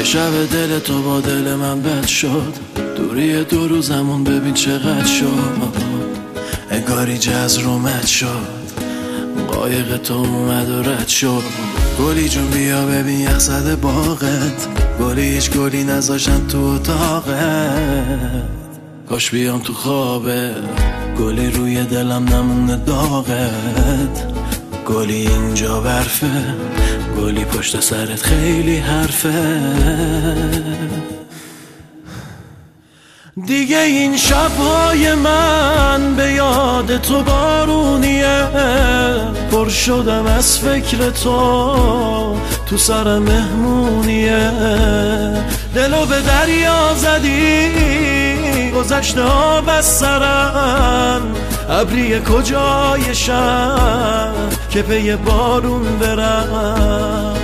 یه شب دل تو با دل من بد شد، دوری 2 روزمون ببین چقدر شد. انگاری جز رومت شد، قایق تو اومد و رد شد. گلی جون بیا ببین یخ زده باغت، گلی هیچ گلی نذاشتن تو اتاقت. کاش بیام تو خوابت، گلی روی دلم نمونه داغت. گلی اینجا برفه، گلی پشت سرت خیلی حرفه. دیگه این شبهای من به یاد تو بارونیه، پر شدم از فکر تو سر مهمونیه. دلو به دریا زدی، گذشته آب از سرم. ابری کجای شهر که پی بارون برم.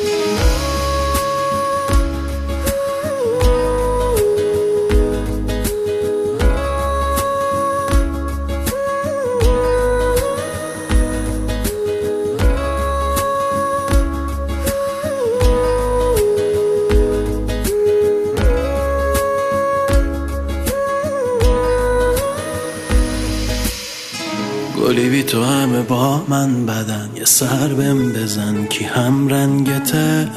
گلی بی تو همه با من بدن، یه سر بهم بزن کی هم رنگته.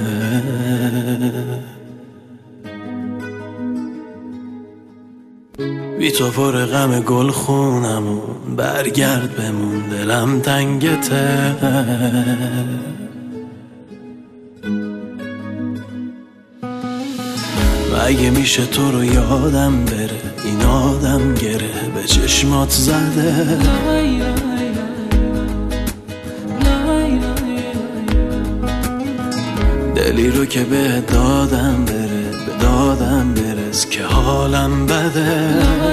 بی تو پر غم گل خونمون، برگرد بمون دلم تنگته. مگه میشه تو رو یادم بره، این آدم گره به چشمات زده. دلی رو که به دادم بره، به دادم برس که حالم بده.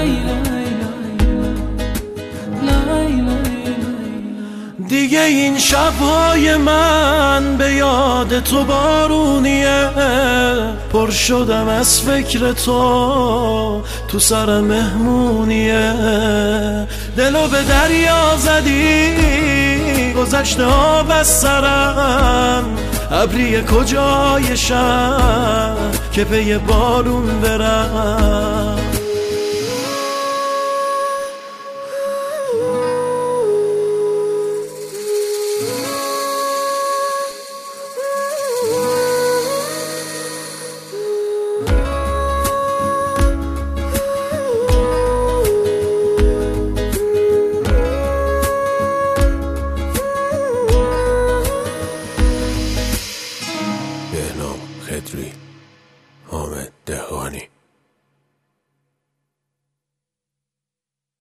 دیگه این شبهای من به یاد تو بارونیه، پر شدم از فکر تو سر مهمونیه. دلو به دریا زدی، گذشته آب از سرم. ابری کجای شهر که پی بارون برم.